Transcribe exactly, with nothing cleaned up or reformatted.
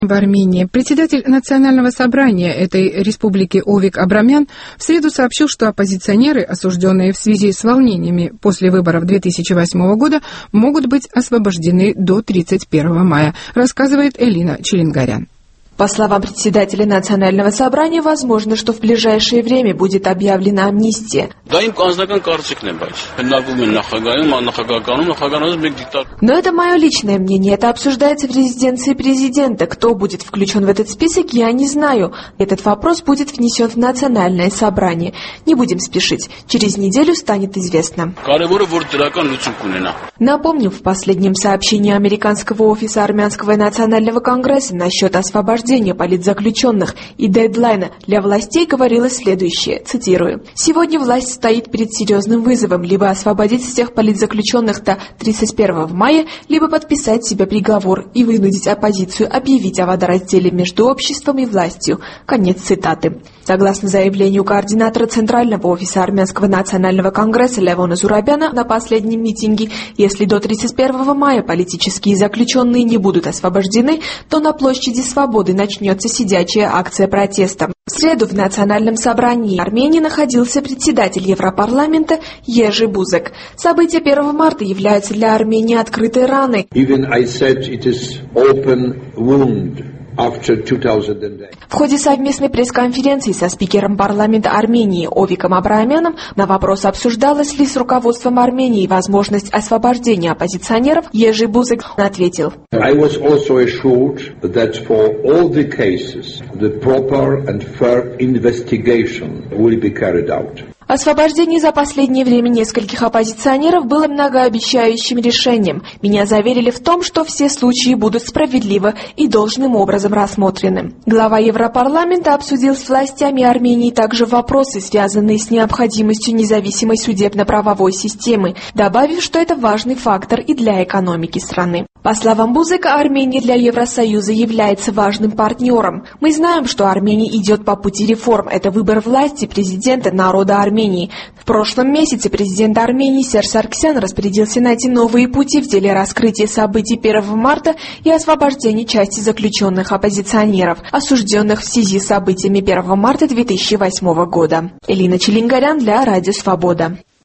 В Армении председатель Национального собрания этой республики Овик Абрамян в среду сообщил, что оппозиционеры, осужденные в связи с волнениями после выборов две тысячи восьмого года, могут быть освобождены до тридцать первого мая, рассказывает Элина Челингарян. По словам председателя Национального собрания, возможно, что в ближайшее время будет объявлена амнистия. Но это мое личное мнение. Это обсуждается в резиденции президента. Кто будет включен в этот список, я не знаю. Этот вопрос будет внесен в Национальное собрание. Не будем спешить. Через неделю станет известно. Напомню, в последнем сообщении американского офиса Армянского национального конгресса насчет освобождения политзаключенных и дедлайна для властей говорилось следующее, цитирую. «Сегодня власть стоит перед серьезным вызовом либо освободить всех политзаключенных до тридцать первого мая, либо подписать себе приговор и вынудить оппозицию объявить о водоразделе между обществом и властью». Конец цитаты. Согласно заявлению координатора Центрального офиса Армянского национального конгресса Левона Зурабяна на последнем митинге, если до тридцать первого мая политические заключенные не будут освобождены, то на площади Свободы начнется сидячая акция протеста. В среду в Национальном собрании Армении находился председатель Европарламента Ежи Бузек. События первого марта являются для Армении открытой раной. В ходе совместной пресс-конференции со спикером парламента Армении Овиком Абрамяном на вопрос, обсуждалась ли с руководством Армении возможность освобождения оппозиционеров, Ежи Бузек ответил. I was also assured that for all the cases, the proper and fair investigation will be carried out. Освобождение за последнее время нескольких оппозиционеров было многообещающим решением. Меня заверили в том, что все случаи будут справедливо и должным образом рассмотрены. Глава Европарламента обсудил с властями Армении также вопросы, связанные с необходимостью независимой судебно-правовой системы, добавив, что это важный фактор и для экономики страны. По словам Бузека, Армения для Евросоюза является важным партнером. Мы знаем, что Армения идет по пути реформ. Это выбор власти президента народа Армении. В прошлом месяце президент Армении Серж Сарксян распорядился найти новые пути в деле раскрытия событий первого марта и освобождения части заключенных оппозиционеров, осужденных в связи с событиями первого марта две тысячи восьмого года. Элина Челингарян для Радио Свобода.